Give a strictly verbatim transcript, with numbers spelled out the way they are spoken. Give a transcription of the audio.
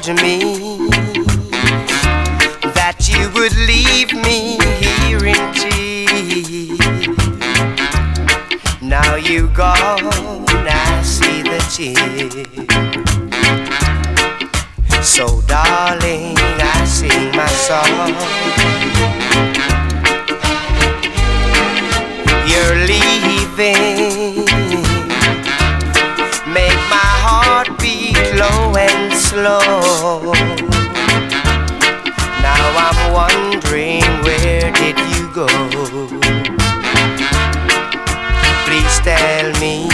me that you would leave me here in tears. Now you gone, I see the tears. So darling, I sing my song. You're leaving, make my heart beat low and slow. Now I'm wondering, where did you go? Please tell me